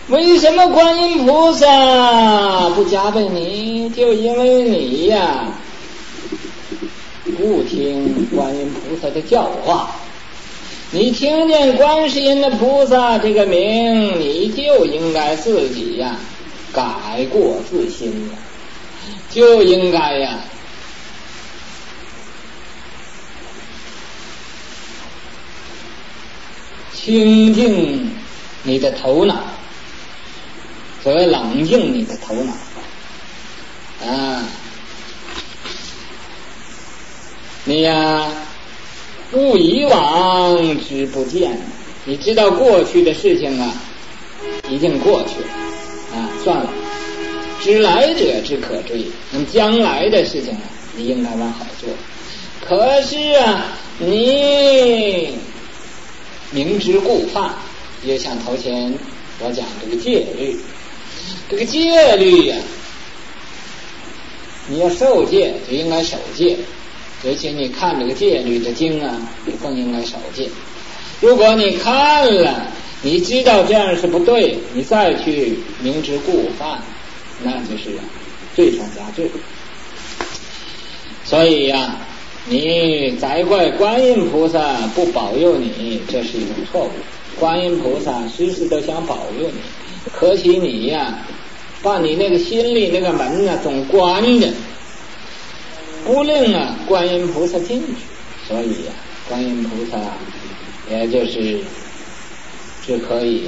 为什么观音菩萨不加倍你？就因为你呀不听观音菩萨的教化。你听见观世音的菩萨这个名，你就应该自己呀改过自新呀，就应该呀清净你的头脑，所谓冷静你的头脑你呀勿以往之不见，你知道过去的事情已经过去了算了，知来者之可追，那么将来的事情你应该往好做。可是你明知故犯，就像头前我讲这个戒律，这个戒律你要受戒就应该守戒，而且你看这个戒律的经你更应该守戒。如果你看了，你知道这样是不对，你再去明知故犯，那就是罪上加罪。所以你责怪观音菩萨不保佑你，这是一种错误。观音菩萨时时都想保佑你，可惜你把你那个心里那个门总关着，不令观音菩萨进去。所以观音菩萨也就是只可以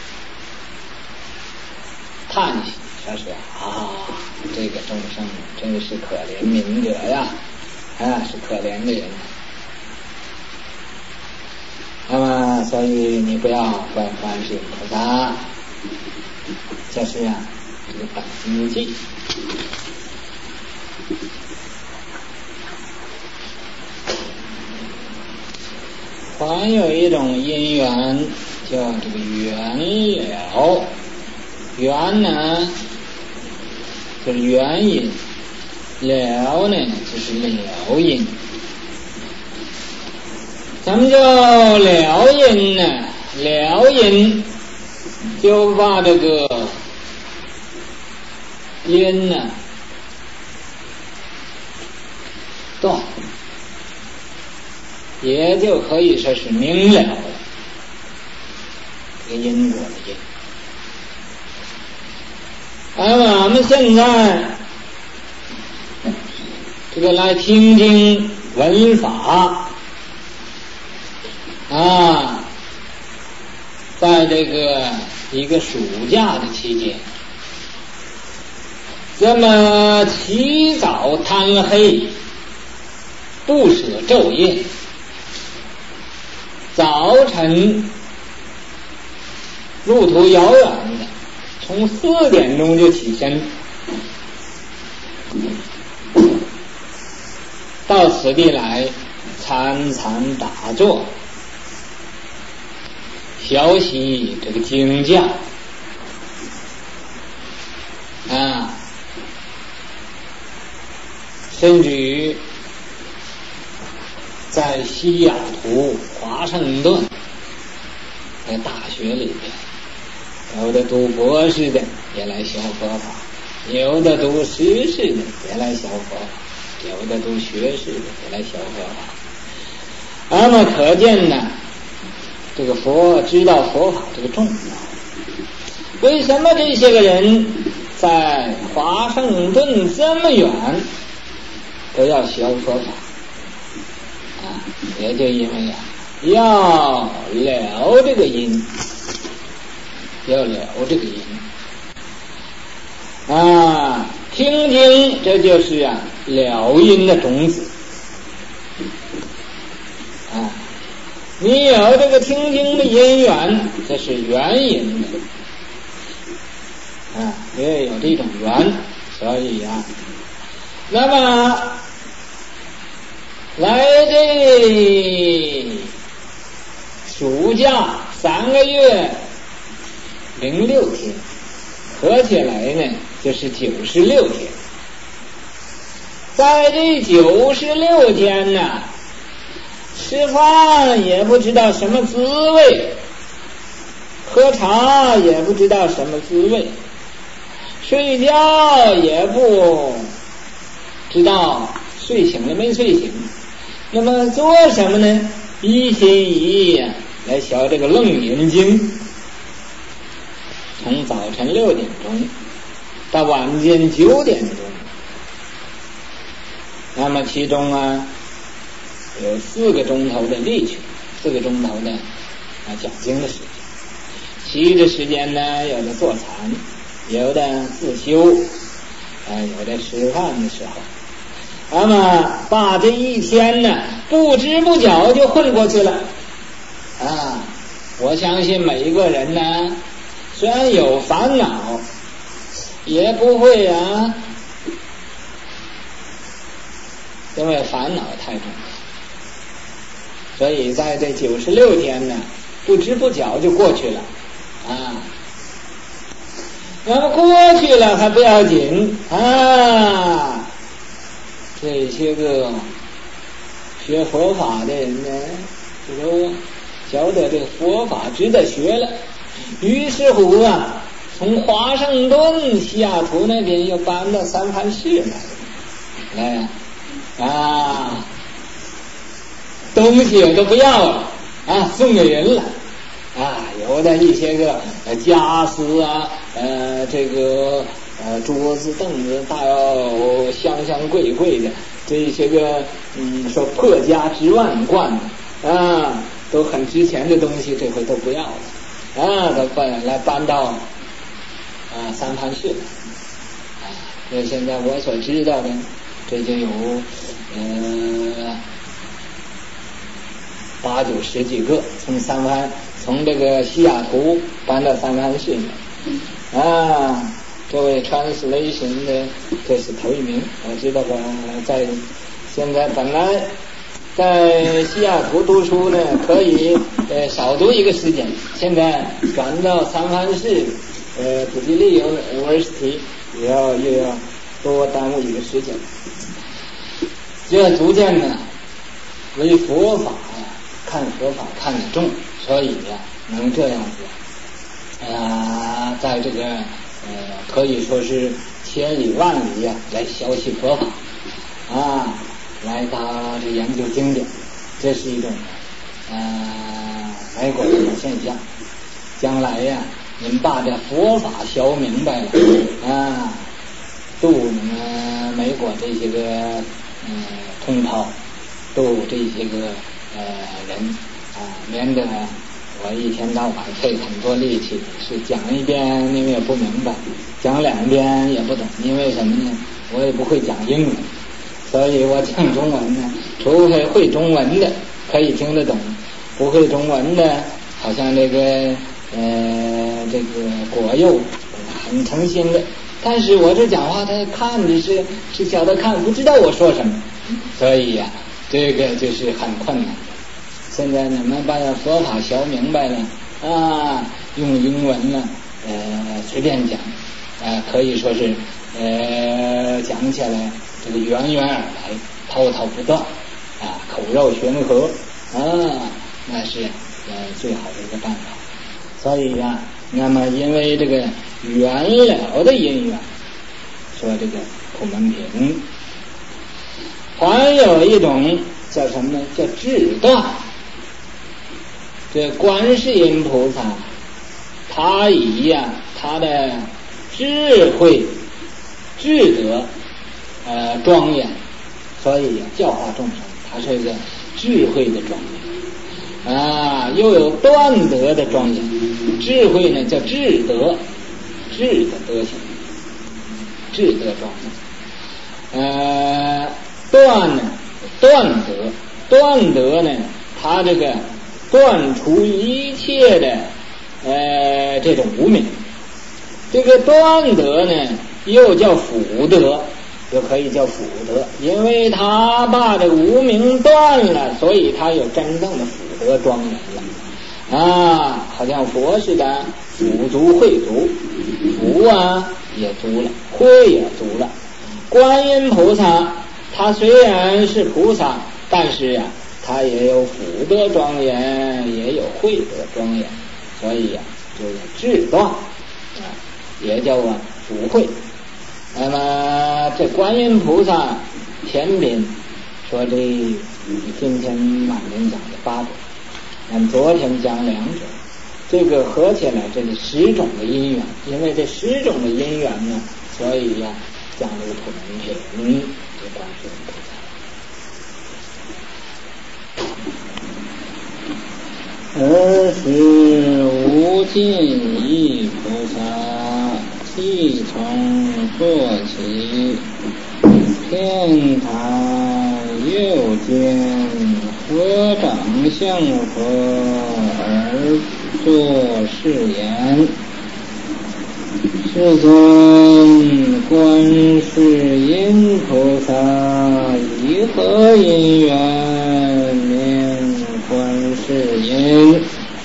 叹息，说是这个众生真是可怜悯者呀，是可怜的人。那么所以你不要怪观世音菩萨，这是这个本纪。还有一种因缘叫这个缘了，缘就是缘因，了就是了因。什么叫了因呢？了因就把这个因断，也就可以说是明了这个因果的因。而我们现在这个来听经闻法在这个一个暑假的期间，这么起早贪黑，不舍昼夜，早晨路途遥远的，从4点钟就起身，到此地来参禅打坐，学习这个经教甚至于在西雅图华盛顿在大学里边，有的读博士的也来学佛法，有的读实士的也来学佛法，有的读学士的也来学佛法。那么可见这个知道佛法这个重要。为什么这些个人在华盛顿这么远都要学佛法也就因为要了这个因，要了这个因听经这就是了因的种子你有这个听经的因缘，这是缘因的也有这种缘。所以那么来这暑假3个月06天，合起来就是96天。在这96天吃饭也不知道什么滋味， 喝茶也不知道什么滋味，睡觉也不知道睡醒了没睡醒。那么做什么呢？一心一意来学这个楞严经，从早晨6点钟到晚间9点钟，那么其中有4个钟头的力气，4个钟头的讲经的时间，其余的时间呢，有的坐禅，有的自修，有的吃饭的时候。那么把这一天呢，不知不觉就混过去了我相信每一个人呢，虽然有烦恼，也不会因为烦恼太重，所以在这96天呢，不知不觉就过去了那么过去了还不要紧这些个学佛法的人呢，这个晓得这个佛法值得学了，于是乎从华盛顿西雅图那边又搬到三藩市来东西我都不要了送给人了有的一些个家私这个桌子凳子大要香贵的，这些个说破家值万贯都很值钱的东西，这回都不要了都搬到三藩市了这现在我所知道的，这就有8、9、10几个从这个西雅图搬到三藩市这位 translation 的这是头一名，我知道在现在本来在西雅图读书呢，可以少读一个时间，现在转到三藩市普吉利University 又要多耽误一个时间。这逐渐呢为佛法看佛法看得重，所以能这样子在这个可以说是千里万里来学习佛法来到这研究经典，这是一种美国人的现象。将来你们把这佛法学明白了度你们美国这些个同胞，度这些个人免得我一天到晚费很多力气，是讲一遍你们也不明白，讲2遍也不懂，因为什么呢？我也不会讲英文，所以我讲中文呢，除非会中文的可以听得懂，不会中文的，好像这个果柚很诚心的，但是我这讲话他看的是晓得看，不知道我说什么，所以这个就是很困难。现在你们把佛法学明白了用英文呢随便讲可以说是讲起来这个源源而来，滔滔不断口绕悬河那是最好的一个办法。所以那么因为这个缘了的因缘，说这个普门品还有一种叫什么呢？叫智断。这观世音菩萨他以他的智慧智德庄严，所以教化众生，他是一个智慧的庄严又有断德的庄严。智慧呢叫智德，智的德行，智德庄严断德呢他这个断除一切的这种无明。这个断德呢又叫福德，就可以叫福德，因为他把这个无明断了，所以他有真正的福德庄严了好像佛似的，福足慧足，福也足了，慧也足了。观音菩萨他虽然是菩萨，但是他也有福德庄严，也有慧德庄严，所以这说叫智断也叫福慧。那么这观音菩萨天品说这今天晚年讲的8种，咱昨天讲2种，这个合起来这是10种的因缘，因为这10种的因缘呢，所以讲这个普门品这观世音菩萨。 尔时无尽意菩萨即从坐起，天台右见合掌相合而作是言：世尊，观世音菩萨以何因缘名观世音？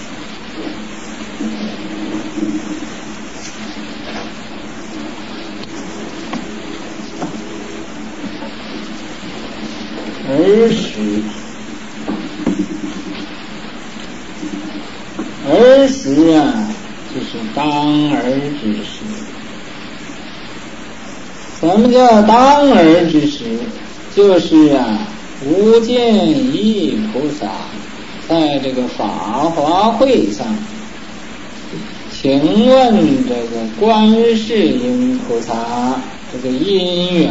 儿时就是当儿之时。什么叫当儿之时？就是无尽意菩萨在这个法华会上请问这个观世音菩萨这个因缘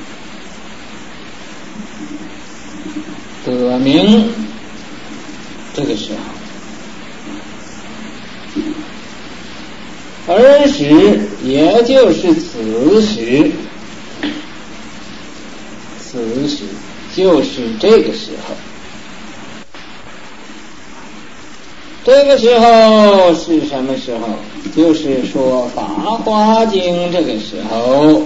得名，这个时候儿时也就是此时就是这个时候。这个时候是什么时候？就是说法华经这个时候。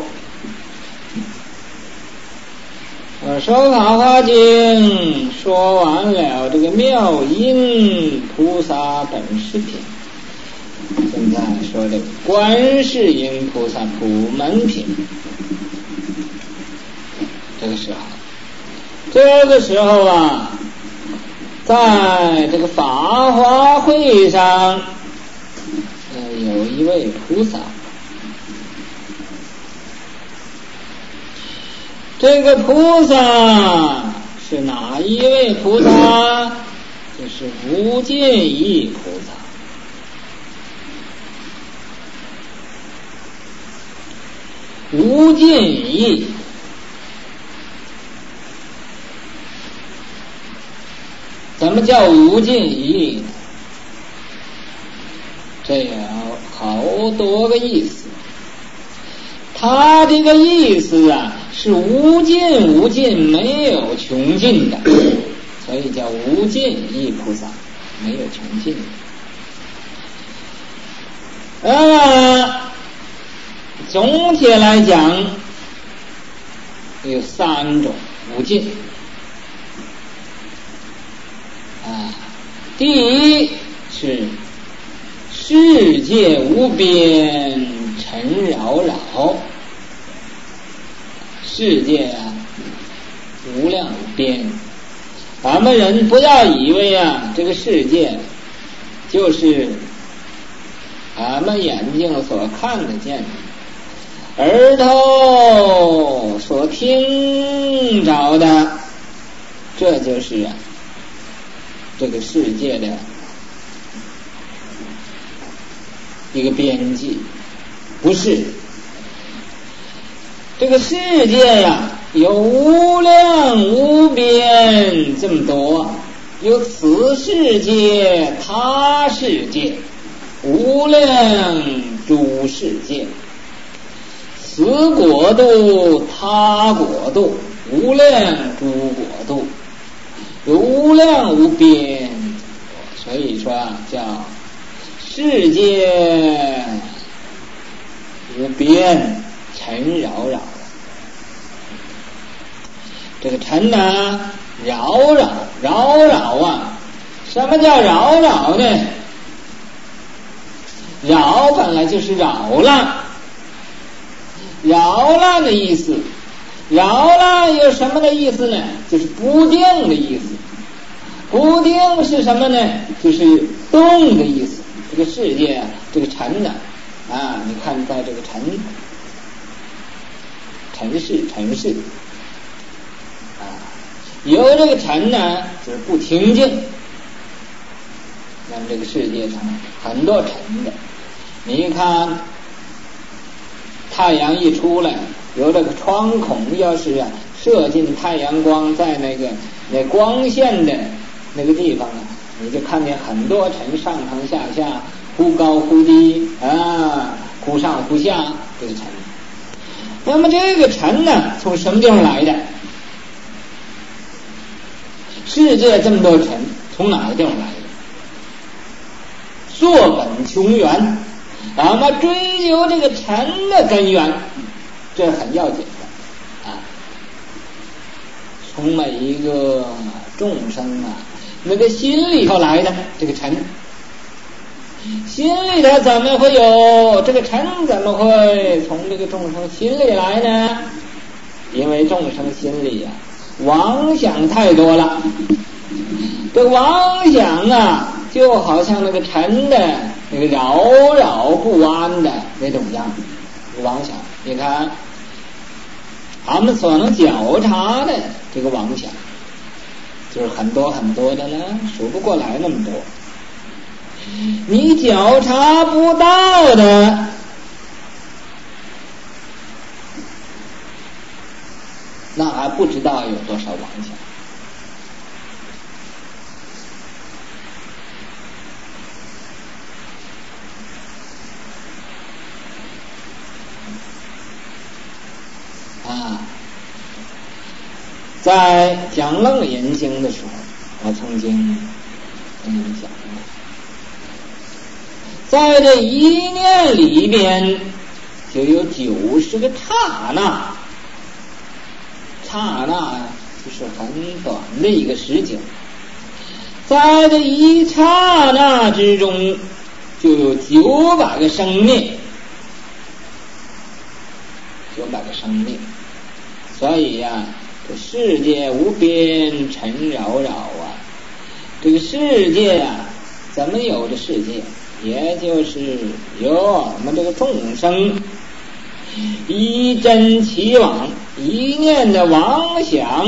说法华经说完了这个妙音菩萨本师品，现在说这个观世音菩萨普门品。这个时候在这个法华会上有一位菩萨，这个菩萨是哪一位菩萨？就是无尽意菩萨。无尽意怎么叫无尽意呢？这有好多个意思。他这个意思是无尽无尽，没有穷尽的，所以叫无尽意菩萨，没有穷尽的。总体来讲有3种无尽。第一是世界无边尘扰扰，世界无量无边。咱们人不要以为这个世界就是咱们眼睛所看得见的，耳朵所听着的，这就是这个世界的一个边际。不是，这个世界有无量无边这么多，有此世界他世界，无量诸世界，此国度他国度，无量诸国度，有无量无边。所以说叫世界无边尘扰扰。这个尘扰扰什么叫扰扰呢？扰本来就是扰乱，扰乱的意思。扰乱有什么的意思呢？就是不定的意思。不定是什么呢？就是动的意思。这个世界这个尘呢你看在这个尘世有这个尘呢就是不清净。那么这个世界上很多尘的，你看太阳一出来，有这个窗孔，要是射进太阳光，在那光线的那个地方你就看见很多尘上上下下，忽高忽低忽上忽下，这个尘。那么这个尘呢，从什么地方来的？世界这么多尘，从哪个地方来的？溯本穷源，咱们追究这个尘的根源，这很要紧的从每一个众生那个心里头来的这个尘，心里头怎么会有这个尘？怎么会从这个众生心里来呢？因为众生心里妄想太多了。这妄想就好像那个尘的那个扰扰不安的那种样子。妄想，你看他们所能觉察的这个妄想，就是很多很多的呢，数不过来那么多。你觉察不到的，那还不知道有多少妄想。在讲楞严经的时候，我曾经跟你们讲过，在这一念里边就有90个刹那，刹那就是很短的一个时间，在这一刹那之中就有900个生命，900个生命。所以这世界无边尘扰扰这个世界怎么有这世界？也就是有我们这个众生一真起妄，一念的妄想，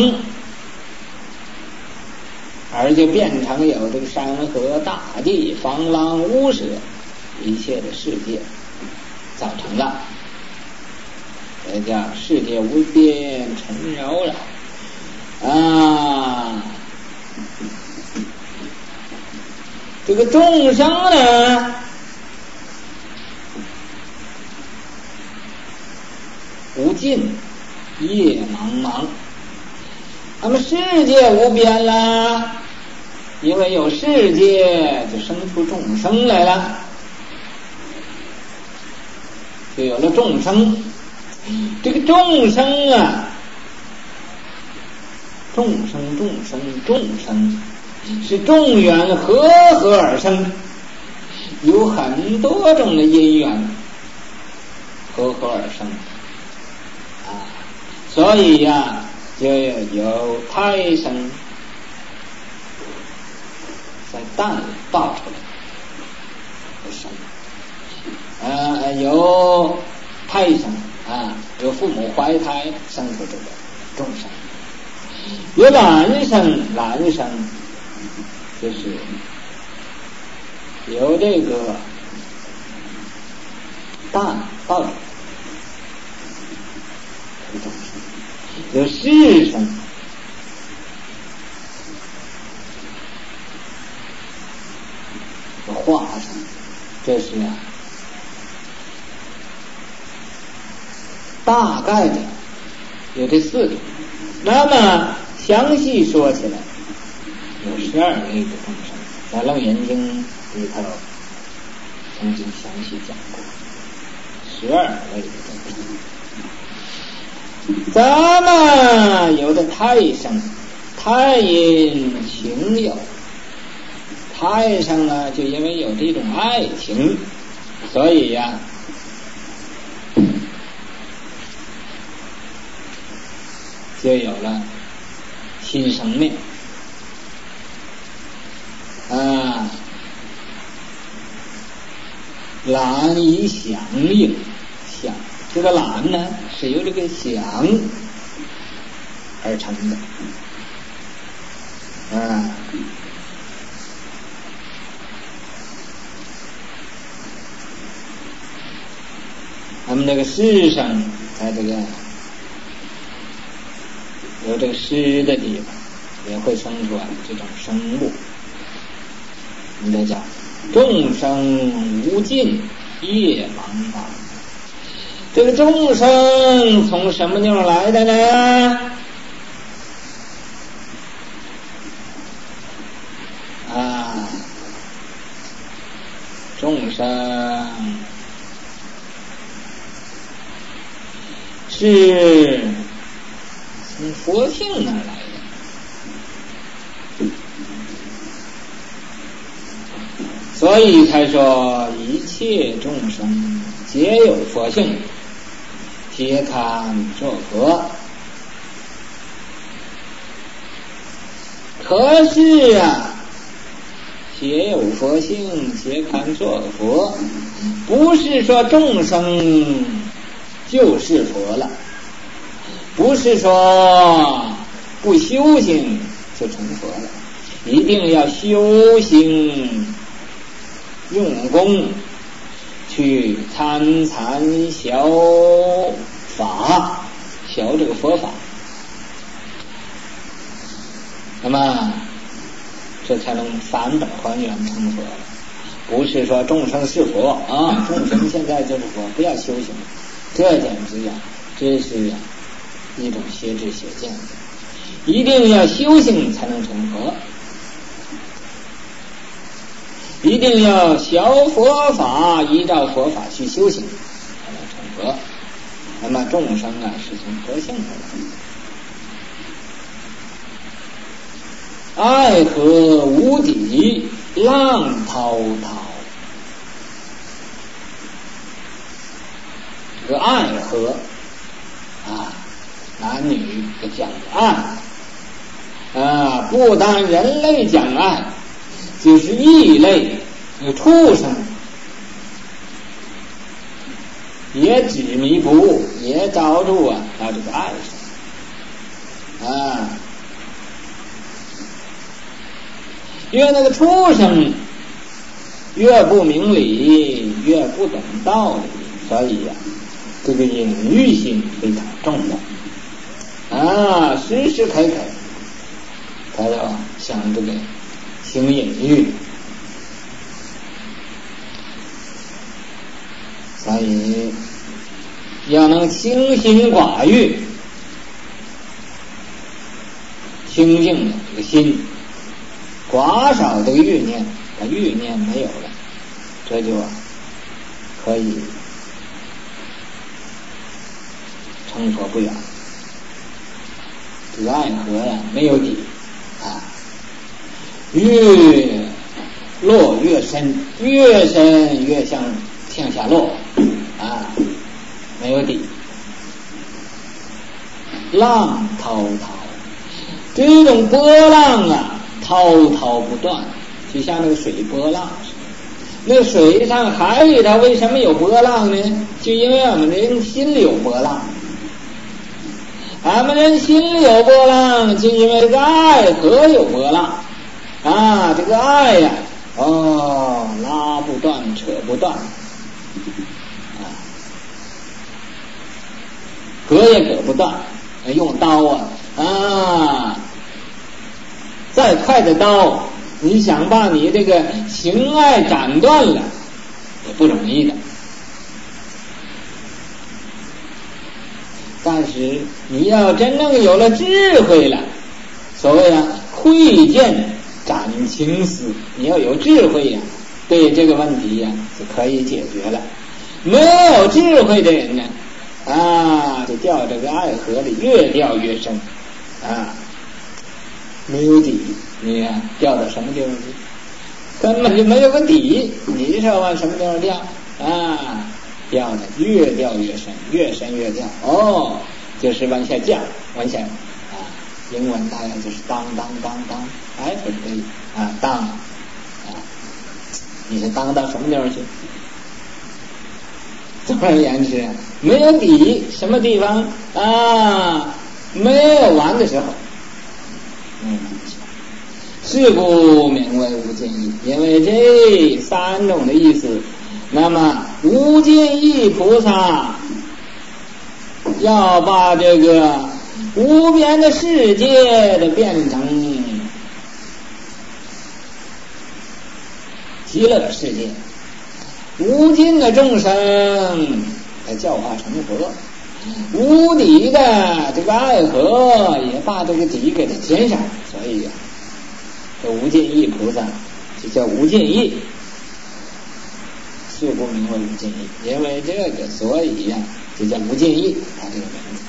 而就变成有这个山河大地、方啷屋舍一切的世界造成了。这叫世界无边尘扰扰这个众生呢，无尽夜茫茫。那么世界无边啦，因为有世界就生出众生来了，就有了众生。这个众生众生是众缘和合而生，有很多种的因缘和合而生所以就有胎生，在蛋里爆出来生有胎生有父母怀胎生出这个众生，有卵生，就是有这个蛋爆出来的众生，有世生，有化生，这是大概的有这4种。那么详细说起来，有12类的众生，在《楞严经》里头曾经详细讲过12类的众生。咱们有的胎生，胎因情有，胎生就因为有这种爱情，所以就有了新生命懒以响应，响这个懒呢是由这个响而成的。咱们这个诗上，在这个有这个诗的地方，也会生出这种声物。你再讲，众生无尽，夜茫茫。这个众生从什么地方来的呢？众生是从佛性那儿来的，所以才说一切众生皆有佛性，皆堪作佛。可是皆有佛性，皆堪作佛，不是说众生就是佛了，不是说不修行就成佛了，一定要修行用功去参学法，学这个佛法，那么这才能返本还原成佛了。不是说众生是佛众生现在就是佛，不要修行，这简直这是一种邪知邪见，一定要修行才能成佛，一定要学佛法，依照佛法去修行才能成佛。那么众生是从佛性而来，爱河无底，浪滔滔。这个爱河男女讲爱不单人类讲爱，就是异类畜生也执迷不悟，也着住到这个爱上越那个畜生越不明理，越不懂道理，所以这个隐喻性非常重要时时刻刻他要想这个行隐喻，所以要能清心寡欲，清净的这个心，寡少这个欲念，把欲念没有了，这就可以成佛不远。这个爱河没有底越落越深，越深越向下落没有底。浪滔滔，这种波浪滔滔不断，就像那个水波浪似的。那个水上海里头为什么有波浪呢？就因为我们人心里有波浪，俺们人心里有波浪，就因为这个爱河有波浪这个爱拉不断，扯不断割也割不断，用刀再快的刀，你想把你这个情爱斩断了也不容易的。但是你要真正有了智慧了，所谓慧见斩情丝，你要有智慧对这个问题就可以解决了。没有智慧的人呢就掉这个爱河里，越掉越深没有底，你掉到什么地方去？根本就没有个底，你是往什么地方掉掉的越掉越深，越深越掉就是往下降，往下英文大概就是当every day当你是当到什么地方去而言之，没有底，什么地方啊？没有完的时候。是故名为无间义，因为这三种的意思。那么无间义菩萨要把这个无边的世界的变成极乐世界，无尽的众生来教化成佛，无底的这个爱河也把这个底给它填上，所以这无间义菩萨就叫无间义，是故名为无间义。因为这个，所以就叫无间义，他这个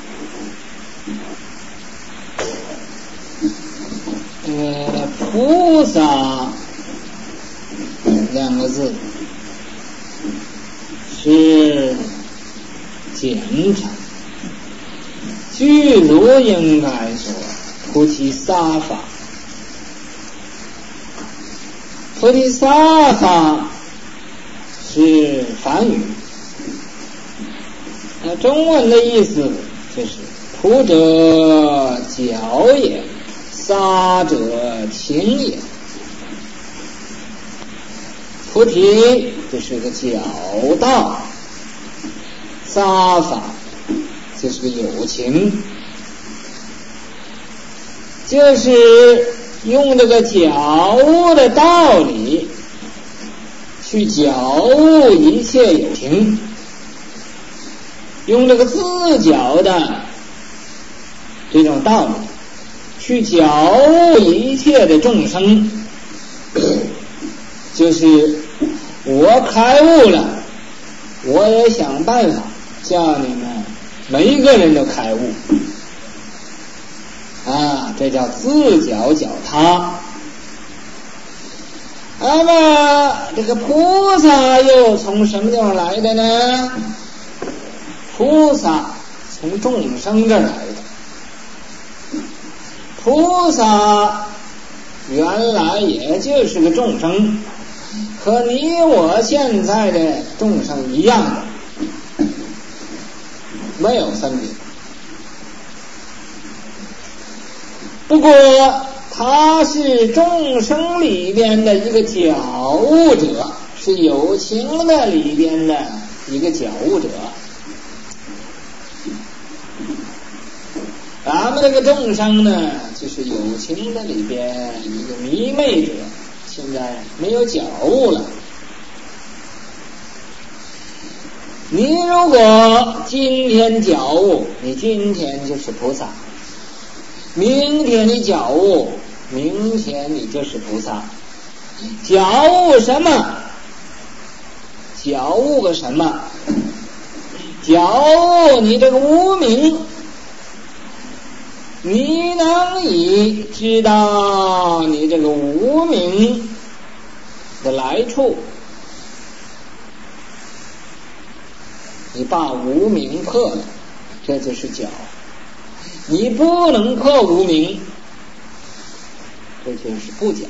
名字。菩萨两个字是简称，句如应该说菩提萨法。菩提萨法是梵语，中文的意思就是菩者教也，萨者亲也。菩提就是个教道，萨法就是个有情，就是用这个觉悟的道理去觉悟一切有情，用这个自觉的这种道理去觉悟一切的众生，就是我开悟了，我也想办法叫你们每一个人都开悟这叫自觉觉他。那么这个菩萨又从什么地方来的呢？菩萨从众生这儿来的。菩萨原来也就是个众生，和你我现在的众生一样的，没有分别。不过他是众生里边的一个觉悟者，是有情的里边的一个觉悟者。咱们这个众生呢，就是有情的里边一个迷昧者，现在没有觉悟了。你如果今天觉悟，你今天就是菩萨；明天你觉悟，明天你就是菩萨。觉悟什么？觉悟个什么？觉悟你这个无明，你能以知道你这个无明的来处，你把无明破了，这就是觉。你不能破无明，这就是不觉。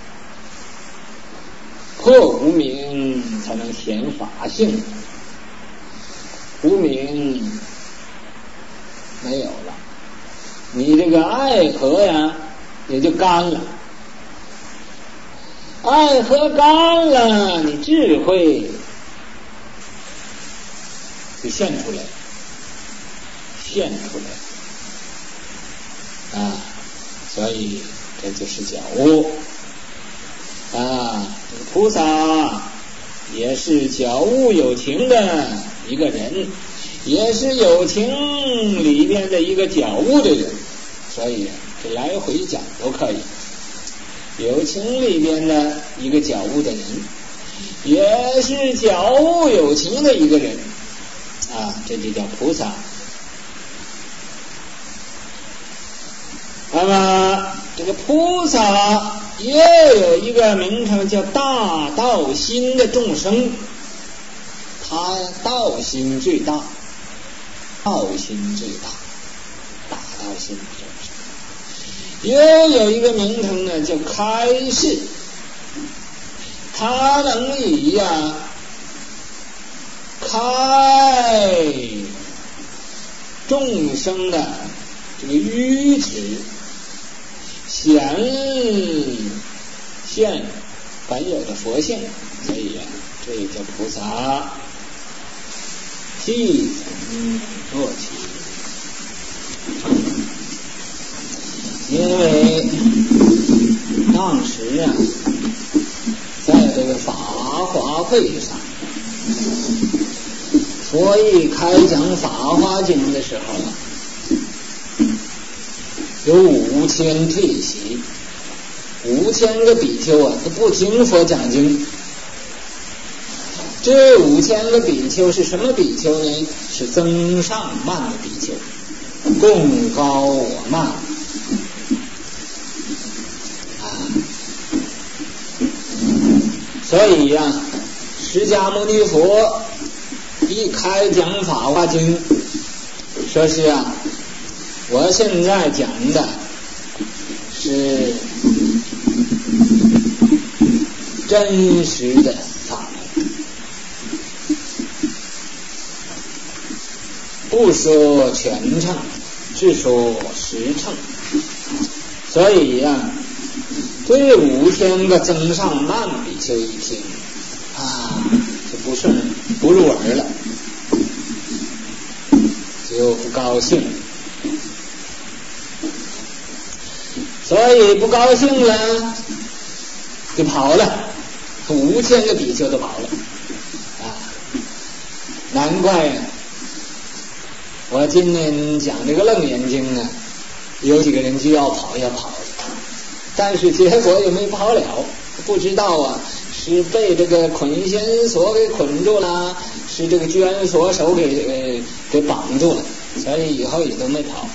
破无明才能显法性，无明没有了，你这个爱河呀也就干了，爱河干了，你智慧就现出来，所以这就是觉悟菩萨也是觉悟有情的一个人，也是有情里边的一个觉悟的人，所以这来回讲都可以。有情里边的一个觉悟的人，也是觉悟有情的一个人这就叫菩萨。那么这个菩萨也有一个名称叫大道心的众生，他道心最大，大道心也有一个名称呢叫开示，他能以开众生的这个愚痴，显现本有的佛性，所以这叫菩萨即从做起。因为当时在这个法华会上，佛一开讲法华经的时候有5000退席，5000个比丘都不听佛讲经。这5000个比丘是什么比丘呢？是增上慢的比丘，共高我慢所以释迦牟尼佛一开讲法华经，说是我现在讲的是真实的法门，不说全称，只说实称。所以这5000个增上慢比丘一听就不入耳了，就不高兴，所以不高兴了就跑了，5000个比丘都跑了难怪我今年讲这个楞严经有几个人就要跑，但是结果也没跑了，不知道是被这个捆仙索给捆住了，是这个捐锁手给绑住了，所以以后也都没跑。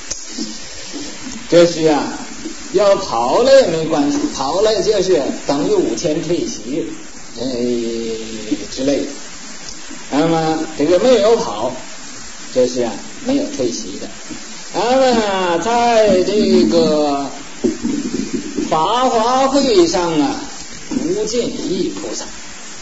这是要跑了也没关系，跑了就是等于5000退席之类的。那么这个没有跑，这是没有退席的。那么在这个法华会上无尽意菩萨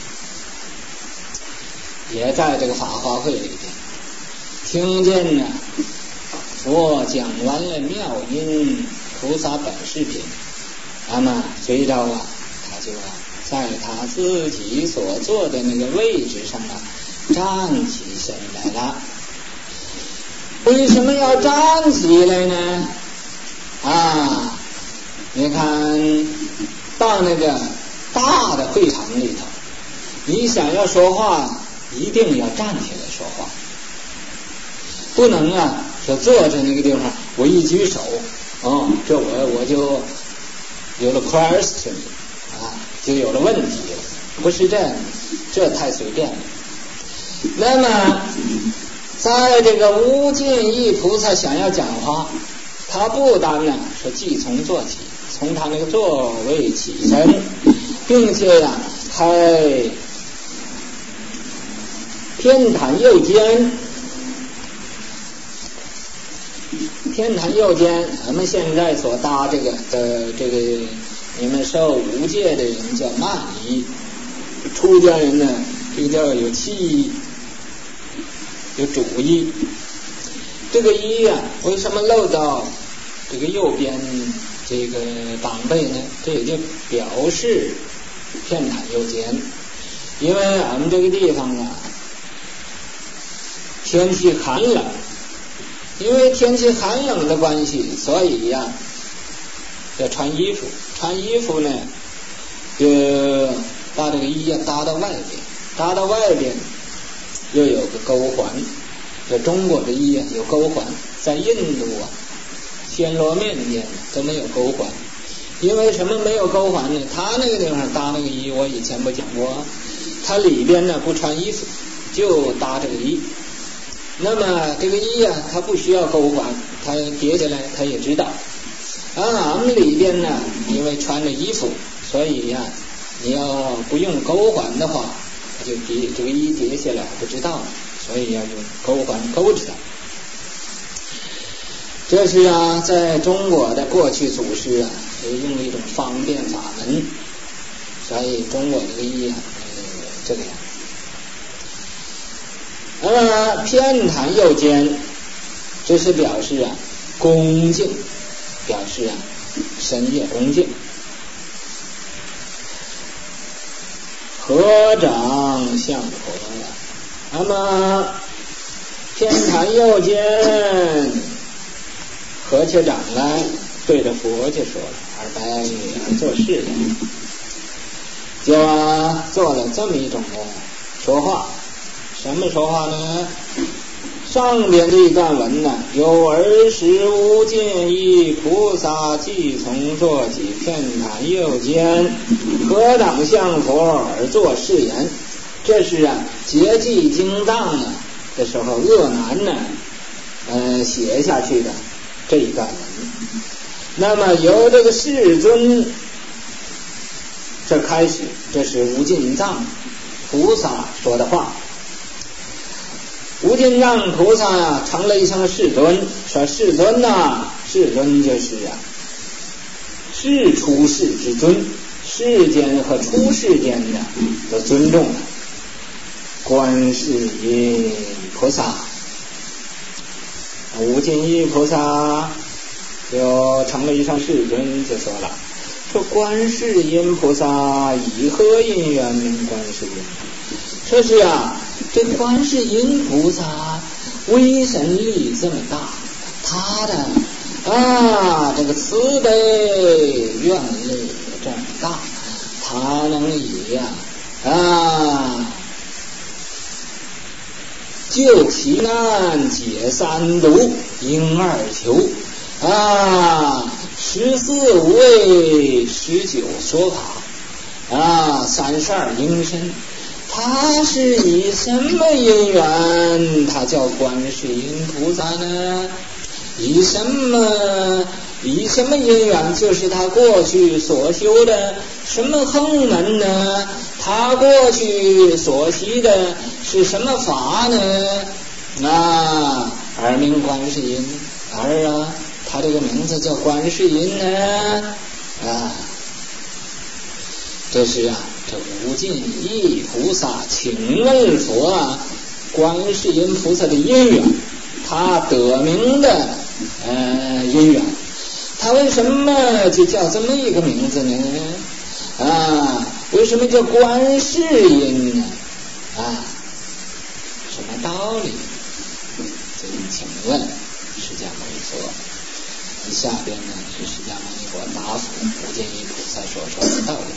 也在这个法华会里边听见佛讲完了妙音菩萨本事品，那么随着他就在他自己所坐的那个位置上站起身来了。为什么要站起来呢？你看到那个大的会场里头，你想要说话一定要站起来说话，不能说坐着那个地方我一举手这我就有了 question 就有了问题了，不是这样，这太随便了。那么在这个无尽意菩萨想要讲话，他不单说即从坐起，从他那个座位起身，并且还偏袒右肩。偏袒右肩，咱们现在所搭这个你们受无戒的人叫慢衣，出家人这个叫有气衣，有主衣。这个衣为什么露到这个右边这个膀背呢？这也就表示偏袒右肩，因为俺们这个地方天气寒冷，因为天气寒冷的关系，所以要穿衣服。穿衣服呢，就把这个衣搭到外边，搭到外边又有个钩环。这中国的衣有钩环，在印度暹罗面店都没有钩环。因为什么没有钩环呢？他那个地方搭那个衣，我以前不讲过，他里边不穿衣服，就搭这个衣。那么这个衣它不需要钩环，它叠起来它也知道。俺们里边因为穿着衣服，所以你要不用钩环的话，就这个衣叠起来不知道，所以要用钩环勾着它。这是在中国的过去祖师用一种方便法门，所以中国这个衣这个样。 偏袒右肩，这是表示恭敬，表示深夜恭敬。合掌向佛那么偏袒右肩，合起掌来，对着佛就说了：“尔白做事的。”就做了这么一种的说话。什么说话呢？上边这一段文呢，有儿时无尽意菩萨即从坐起，偏袒右肩，合掌向佛而作誓言。这是结记经藏的时候鄂南呢写下去的这一段文。那么由这个世尊这开始，这是无尽藏菩萨说的话。无尽藏菩萨成了一声世尊，说世尊世尊就是世出世之尊，世间和出世间的都尊重了。观世音菩萨，无尽意菩萨就成了一声世尊，就说了：说观世音菩萨以何因缘名观世音？这是这观世音菩萨威神力这么大，他的这个慈悲愿力这么大，他能以救其难解三毒应二求14无畏19说法32应身。他是以什么因缘他叫观世音菩萨呢？以什么因缘？就是他过去所修的什么横门呢？他过去所习的是什么法呢？而名观世音，他这个名字叫观世音呢这是这无尽意菩萨请问佛观世音菩萨的因缘，他得名的因缘，他为什么就叫这么一个名字呢？为什么叫观世音呢？什么道理？请问释迦牟尼佛。下边呢是释迦牟尼佛答复无尽意菩萨所说的道理。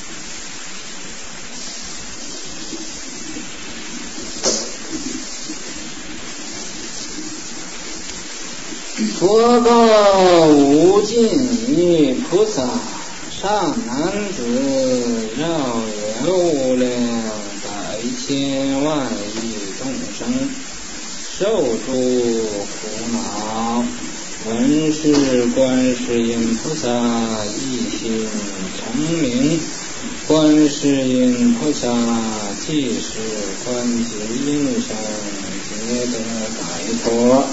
佛告无尽意菩萨：上男子绕也无量百千万亿众生，受诸苦恼，闻是观世音菩萨一心成名。观世音菩萨即是观其因生，皆得解脱。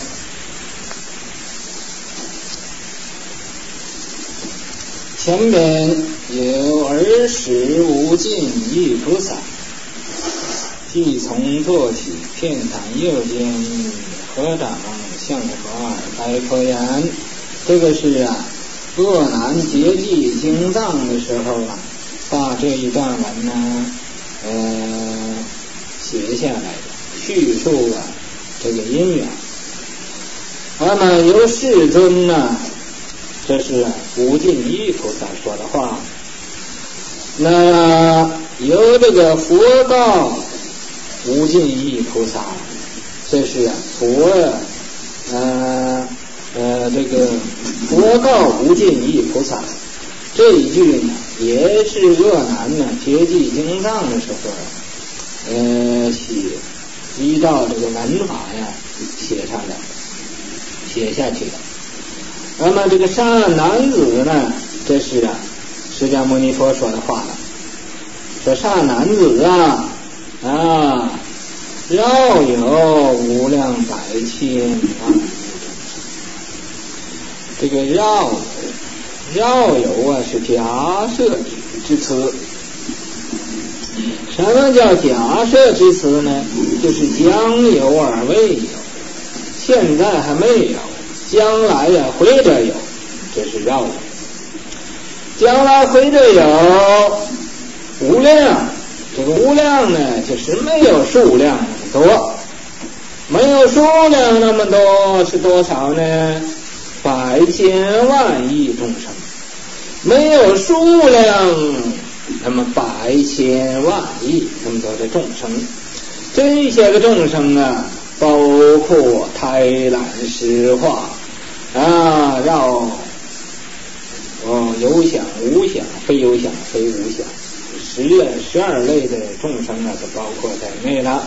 前面有儿时无尽意菩萨，即从坐起，偏袒右肩，合掌向佛而白佛言。这个是鄂南结记经藏的时候把这一段文呢写下来的，叙述这个因缘。那么由世尊这是无尽意菩萨说的话。那由这个佛告无尽意菩萨，这是佛这个佛告无尽意菩萨这一句呢，也是鄂南结记经藏的时候依照这个文法写下去的。那么这个善男子呢，这是释迦牟尼佛说的话了。说善男子绕有无量百千万亿众生。这个绕有是假设之词。什么叫假设之词呢？ 就是将有而未有，现在还没有，将来呀会着有，这是绕的。将来会着有无量，这个无量呢，就是没有数量那么多，没有数量那么多是多少呢？百千万亿众生，没有数量，那么百千万亿那么多的众生，这些个众生啊，包括胎卵湿化啊，有想无想，非有想非无想，12类的众生啊，都包括在内了。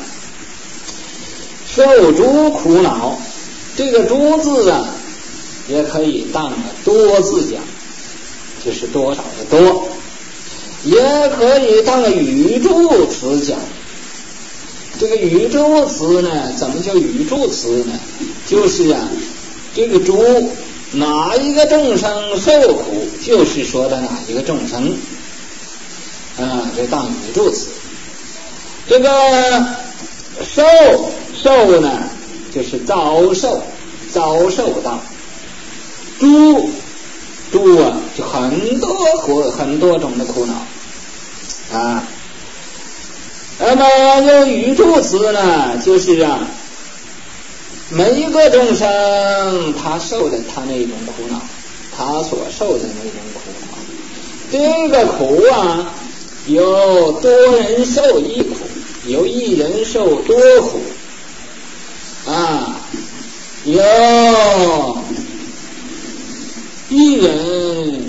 受诸苦恼，这个诸字啊，也可以当多字讲，就是多少的多，也可以当语助词讲。这个语助词呢，怎么叫语助词呢？就是啊，这个诸哪一个众生受苦，就是说的哪一个众生啊，这当语助词。这个受呢，就是遭受到。诸啊，就很多种的苦恼啊。那么用语助词呢，就是啊，每一个众生他受的他那种苦恼，他所受的那种苦恼，这个苦啊，有多人受一苦，有一人受多苦啊，有一人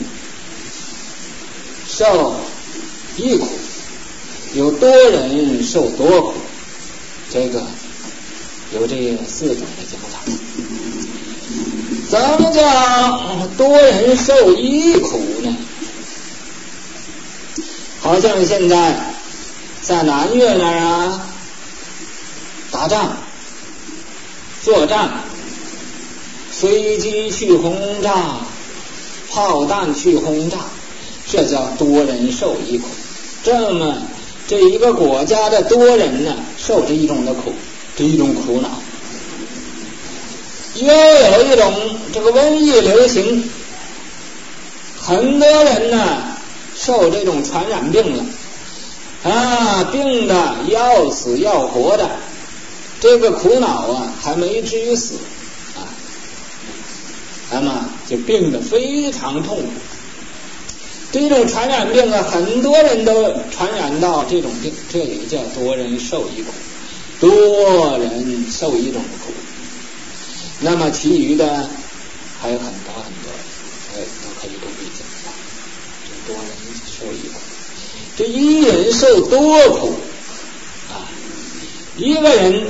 受一苦，有多人受多苦，这个有这4种的讲法。怎么叫多人受一苦呢？好像现在在南越那儿啊，打仗作战，飞机去轰炸，炮弹去轰炸，这叫多人受一苦。这一个国家的多人呢，受这一种的苦，这一种苦恼。又有一种这个瘟疫流行，很多人呢受这种传染病了啊，病的要死要活的，这个苦恼啊还没至于死啊，那么就病得非常痛苦。这种传染病啊，很多人都传染到这种病，这也叫多人受一苦，多人受一种苦。那么其余的还有很多都可以不必讲了。这多人受一苦，这一人受多苦啊，一个人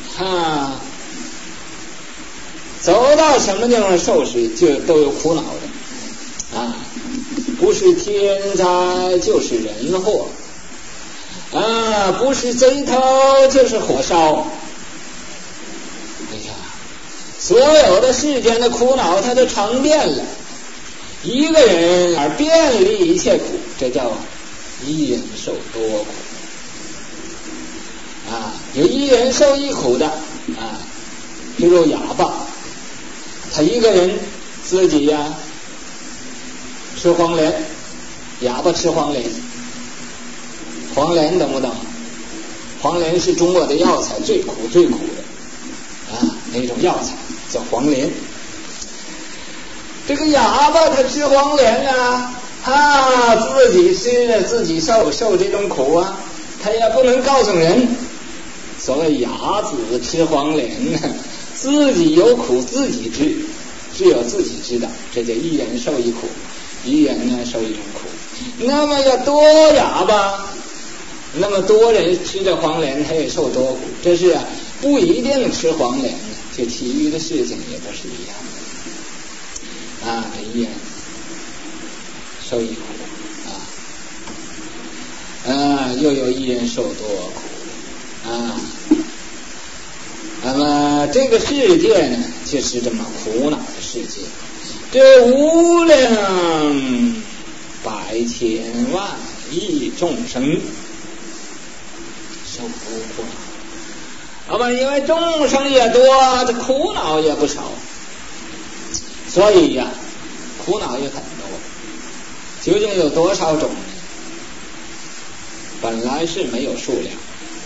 走到什么地方受时就都有苦恼的啊，不是天灾就是人祸啊，不是贼偷就是火烧。你看，所有的世间的苦恼它都尝遍了，一个人而遍历一切苦，这叫一人受多苦啊。有一人受一苦的啊，比如哑巴，他一个人自己呀吃黄连，哑巴吃黄连，黄连懂不懂？黄连是中国的药材，最苦的啊，那种药材叫黄连。这个哑巴他吃黄连啊，自己吃自己受这种苦啊，他也不能告诉人。所谓哑子吃黄连呢，自己有苦自己知，只有自己知道，这叫一人受一苦，一人呢受一种苦。那么要多哑巴，那么多人吃着黄连，他也受多苦。这是不一定吃黄连的，就其余的事情也都是一样的啊。这一人受一苦啊，又有一人受多苦啊。那么这个世界呢，就是这么苦恼的世界，这无量百千万亿众生受苦恼那么因为众生也多，这苦恼也不少，所以呀，苦恼也很多。究竟有多少种呢？本来是没有数量，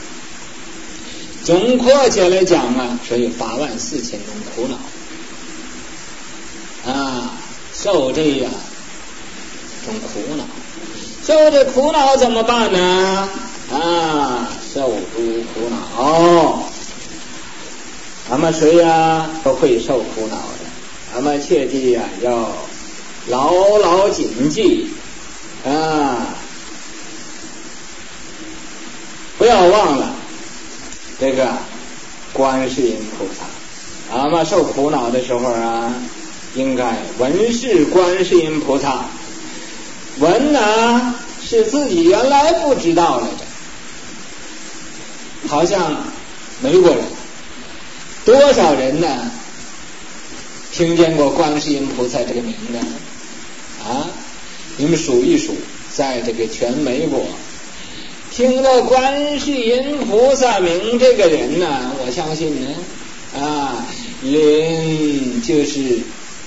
总括起来讲啊，说有84000种苦恼啊，受这种苦恼，受这苦恼怎么办呢？啊，受诸苦恼。那么谁呀都会受苦恼的，那么切记呀，要牢牢谨记啊，不要忘了这个观世音菩萨。那么受苦恼的时候啊，应该闻是观世音菩萨。闻呢是自己原来不知道来着，好像美国人多少人呢听见过观世音菩萨这个名字啊？你们数一数，在这个全美国听到观世音菩萨名这个人呢，我相信呢连就是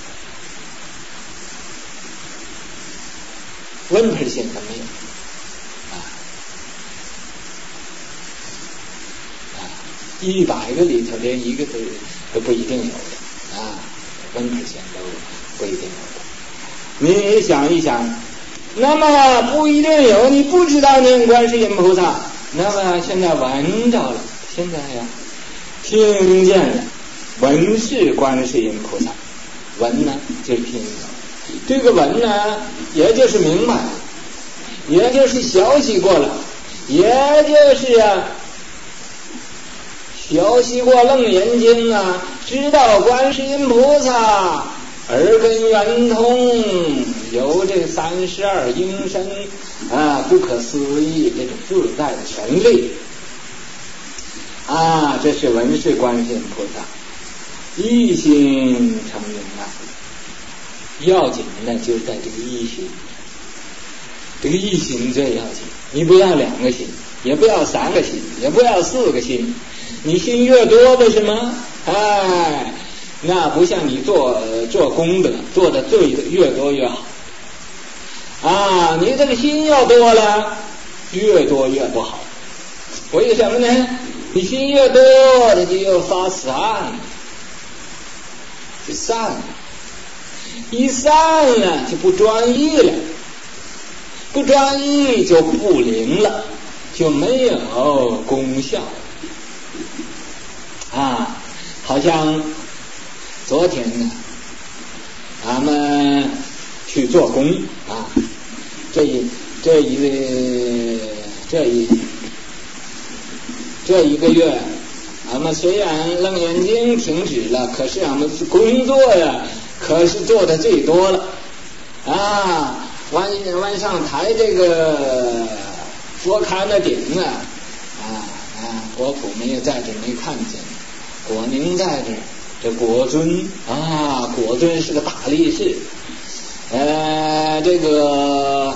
1%都没有100个里头连一个都不一定有的1%都不一定有的。你想一想，那么不一定有，你不知道念观世音菩萨，那么现在闻着了，现在呀听见了，闻是观世音菩萨，闻呢就是听了，这个闻呢也就是明白，也就是学习过了，也就是学习过楞严经啊，知道观世音菩萨耳根圆通，有这32应身不可思议这种自在的权力这是闻是观世音菩萨，一心成名要紧的就是在这个一心，这个一心最要紧。你不要2个心，也不要3个心，也不要4个心，你心越多的什么那不像你做功德做的越多越好你这个心要多了，越多越不好。为什么呢？你心越多，它就要发散，就散了，一散了就不专一了，不专一就不灵了，就没有功效好像昨天呢咱们去做工这一个月咱们虽然楞严经停止了，可是俺们工作呀可是做的最多了晚上抬这个佛龛的顶国普没有在这没看见，果宁在这果尊果尊是个大力士这个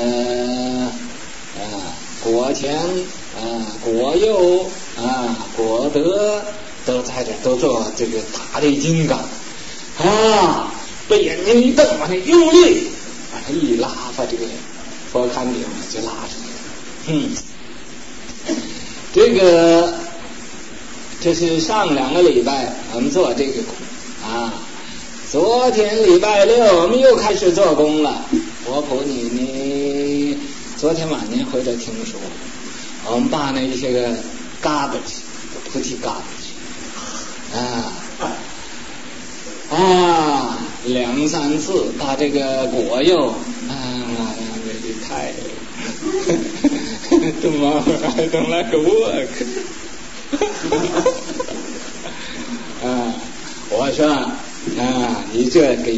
果前果右果德都在这都做这个大力金刚把眼睛一瞪，往那用力把它一拉，把这个佛龛顶就拉出来这是上2个礼拜我们做这个工昨天礼拜6我们又开始做工了。我普你昨天晚年回来听说我们把那些个 garbage 菩提 garbage2-3次把这个果柚这太tomorrow I don't like work 我说你这给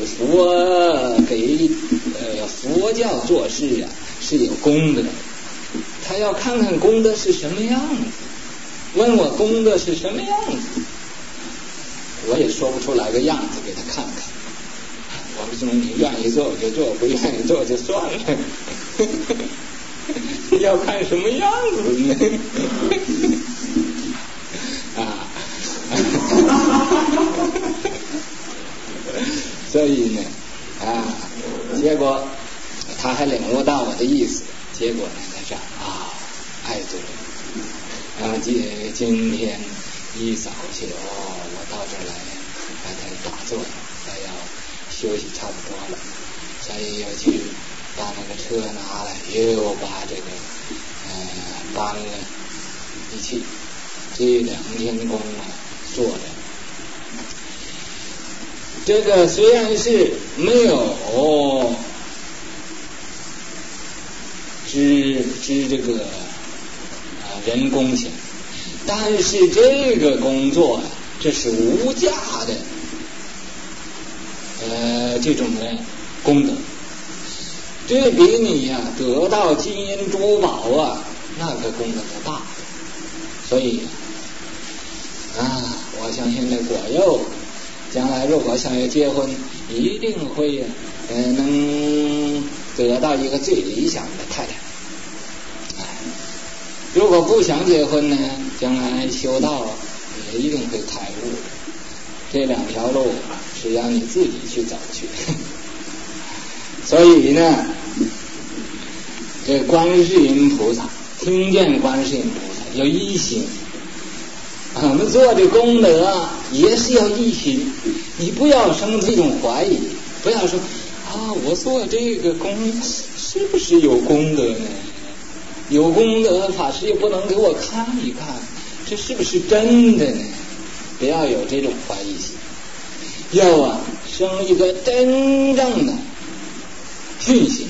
佛教做事是有功德，他要看看功德是什么样子，问我功德是什么样子，我也说不出来个样子给他看看。我们说你愿意做就做，不愿意做就算了要看什么样子呢所以呢，结果他还领悟到我的意思，结果呢，在这爱主。今天一早起，我到这儿来，还在打坐，快要休息差不多了，所以又去把那个车拿来，又把这个搬了一起，这2天工做的。这个虽然是没有支这个人工钱，但是这个工作这是无价的这种的功德，这比你得到金银珠宝那个功德都大。所以我相信这果佑将来如果想要结婚，一定会能得到一个最理想的太太。如果不想结婚呢，将来修道也一定会开悟的。这2条路是让你自己去走去。所以呢，这观世音菩萨听见观世音菩萨要一心，我们做的功德也是要一心。你不要生这种怀疑，不要说我做这个功是不是有功德呢？有功德法师也不能给我看一看，这是不是真的呢？不要有这种怀疑心，要生一个真正的信心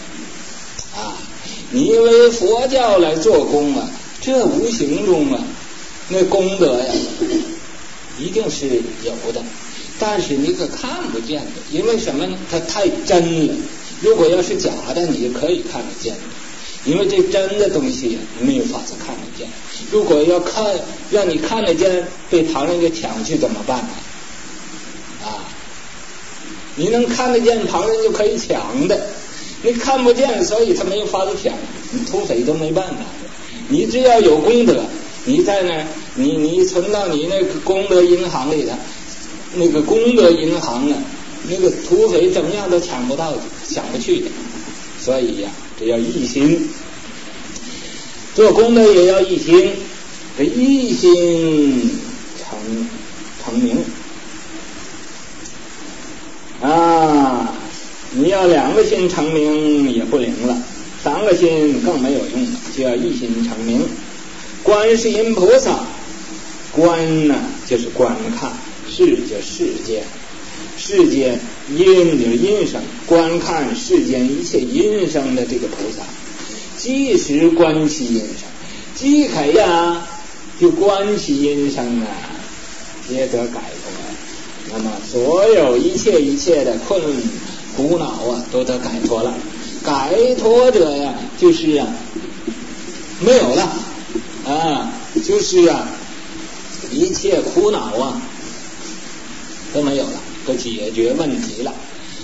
你为佛教来做功这无形中那功德一定是有的，但是你可看不见的，因为什么呢？它太真了。如果要是假的，你可以看得见的。因为这真的东西没有法子看得见，如果要让你看得见，被旁人给抢去怎么办呢？你能看得见，旁人就可以抢的；你看不见，所以他没有法子抢，土匪都没办法。你只要有功德，你在那儿，你存到你那个功德银行里的，那个功德银行那个土匪怎么样都抢不到，抢不去的。所以这要一心，做功德也要一心，这一心成名你要2个心成名也不灵了，3个心更没有用了，就要一心成名。观世音菩萨，观就是观看，世就世间，世间因就是因生，观看世间一切因生的这个菩萨，即时观其因生，即可就观其因生皆得解脱。那么所有一切的困苦恼都得解脱了。解脱者就是没有了就是一切苦恼都没有了，都解决问题了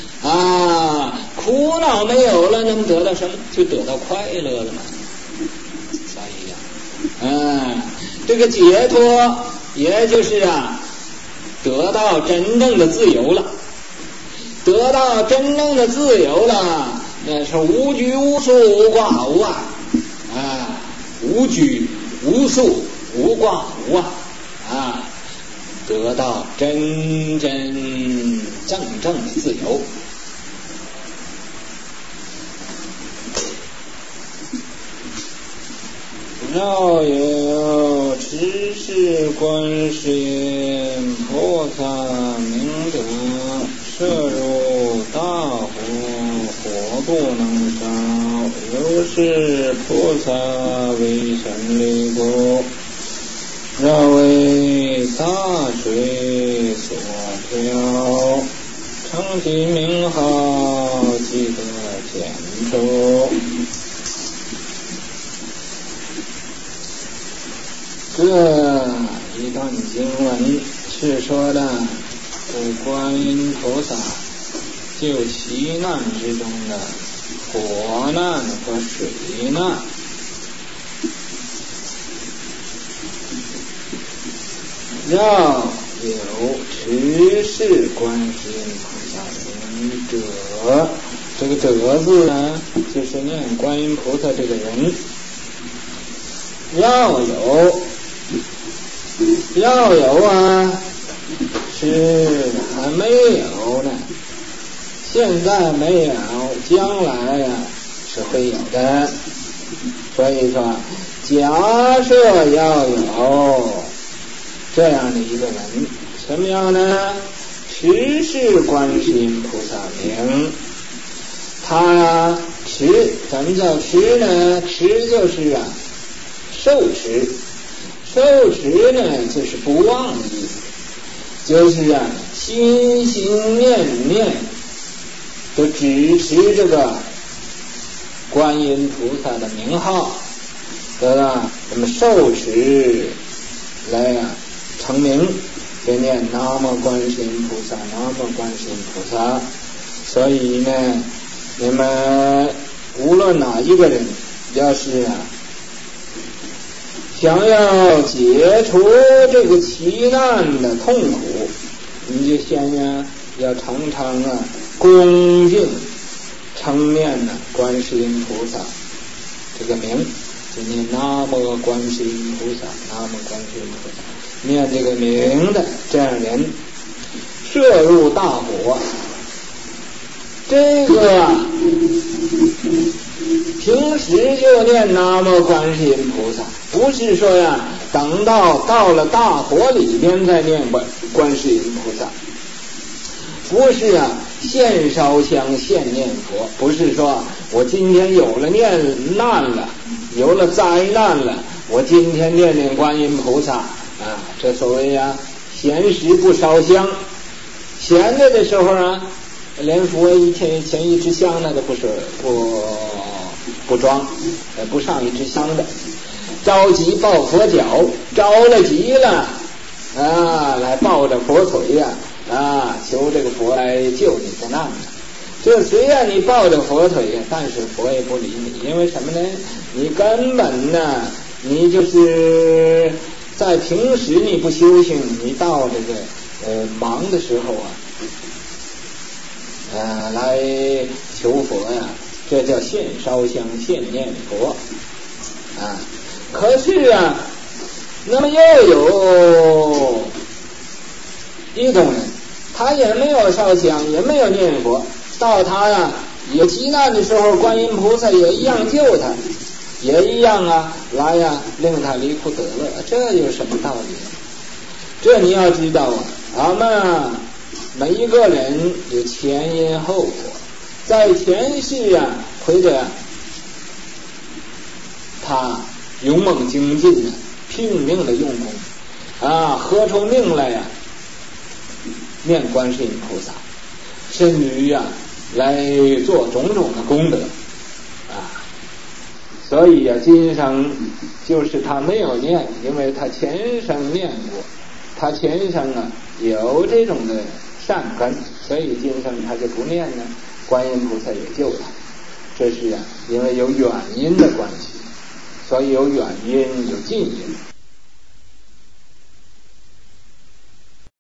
苦恼没有了，能得到什么？就得到快乐了嘛。所以这个解脱也就是得到真正的自由了。得到真正的自由了，那是无拘无束无挂无无拘无束无挂无得到真正的自由。 绕有持世观世音菩萨明德，摄入大火，火度能烧，由是菩萨为神力故，绕为大水所漂，称其名号，即得简出。这一段经文是说的观音菩萨救其难之中的火难和水难。绕有持是观世音菩萨行者。这个者字呢，就是念观音菩萨这个人。要有啊，是还没有呢，现在没有，将来呀是会有的。所以说，假设要有这样的一个人，什么样呢？持是观世音菩萨名。他持，怎么叫持呢？持就是受持，受持呢就是不忘的意思，就是心心念念都只持这个观音菩萨的名号，对吧？那么受持来成名，就念南无观世音菩萨，南无观世音菩萨。所以呢，你们无论哪一个人，要是想要解除这个奇难的痛苦，你就先要常常恭敬称念观世音菩萨这个名，就念南无观世音菩萨，南无观世音菩萨。念这个名的这样人，摄入大火。这个平时就念南无观世音菩萨，不是说等到了大火里边再念观世音菩萨，不是现烧香现念佛，不是说我今天有了念难了，有了灾难了，我今天念观音菩萨这所谓闲时不烧香，闲着的时候连佛前一支香那都不装，不上一支香的，着急抱佛脚，着了急了来抱着佛腿求这个佛来救你的难。这虽然你抱着佛腿但是佛也不理你，因为什么呢？你根本你就是在平时你不修行，你到这个忙的时候来求佛这叫现烧香现念佛可是那么又有一种人，他也没有烧香，也没有念佛，到他有急难的时候，观音菩萨也一样救他，也一样来令他离苦得乐。这有什么道理？这你要知道咱们每一个人有前因后果，在前世亏着他勇猛精进拼命的用功合出命来念观世音菩萨，甚至于来做种种的功德所以今生就是他没有念，因为他前生念过，他前生有这种的善根，所以今生他就不念观音菩萨也救他。这是因为有原因的关系，所以有原因有近因。